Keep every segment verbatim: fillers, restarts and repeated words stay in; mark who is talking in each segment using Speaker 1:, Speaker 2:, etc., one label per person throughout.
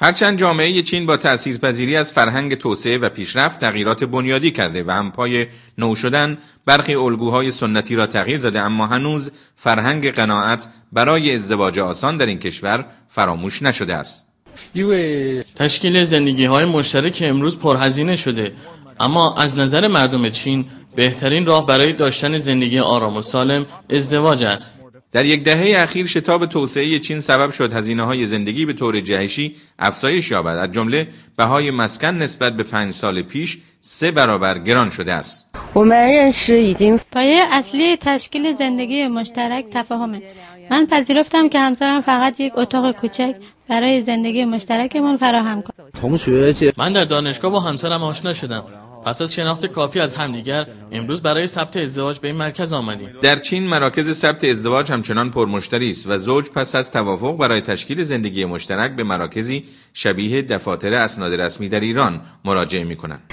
Speaker 1: هرچند جامعه چین با تأثیرپذیری از فرهنگ توسعه و پیشرفت تغییرات بنیادی کرده و هم پای نو شدن برخی الگوهای سنتی را تغییر داده، اما هنوز فرهنگ قناعت برای ازدواج آسان در این کشور فراموش نشده است.
Speaker 2: تشکیل زندگی‌های مشترک امروز پرهزینه شده، اما از نظر مردم چین بهترین راه برای داشتن زندگی آرام و سالم ازدواج است.
Speaker 1: در یک دهه اخیر شتاب توسعه چین سبب شد هزینه‌های زندگی به طور جهشی افزایش یابد. از جمله بهای مسکن نسبت به پنج سال پیش سه برابر گران شده است.
Speaker 3: پایه اصلی تشکیل زندگی مشترک تفاهمه. من پذیرفتم که همسرم فقط یک اتاق کوچک برای زندگی مشترکمان فراهم کند.
Speaker 2: من در دانشگاه با همسرم آشنا شدم. پس از شناخت کافی از همدیگر امروز برای ثبت ازدواج به این مرکز آمدیم.
Speaker 1: در چین مراکز ثبت ازدواج همچنان پرمشتری است و زوج پس از توافق برای تشکیل زندگی مشترک به مراکزی شبیه دفاتر اسناد رسمی در ایران مراجعه می‌کنند.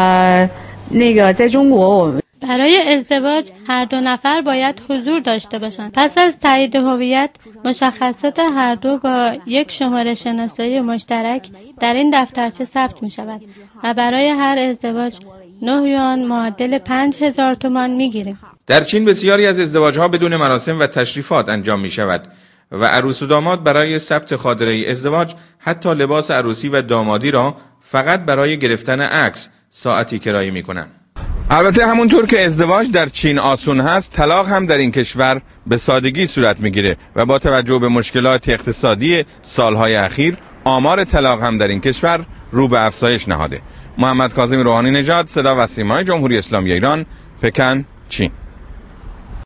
Speaker 3: برای ازدواج هر دو نفر باید حضور داشته باشند. پس از تایید هویت مشخصات هر دو با یک شماره شناسایی مشترک در این دفترچه ثبت می شود و برای هر ازدواج نه یوان معادل پنج هزار تومان می گیریم.
Speaker 1: در چین بسیاری از ازدواجها بدون مراسم و تشریفات انجام می شود و عروس و داماد برای ثبت خاطره ازدواج حتی لباس عروسی و دامادی را فقط برای گرفتن عکس ساعتی کرایه می کنند. البته همونطور که ازدواج در چین آسون هست، طلاق هم در این کشور به سادگی صورت میگیره و با توجه به مشکلات اقتصادی سالهای اخیر آمار طلاق هم در این کشور رو به افزایش نهاده. محمد کاظم روحانی نژاد، صدا و سیمای جمهوری اسلامی ایران، پکن، چین.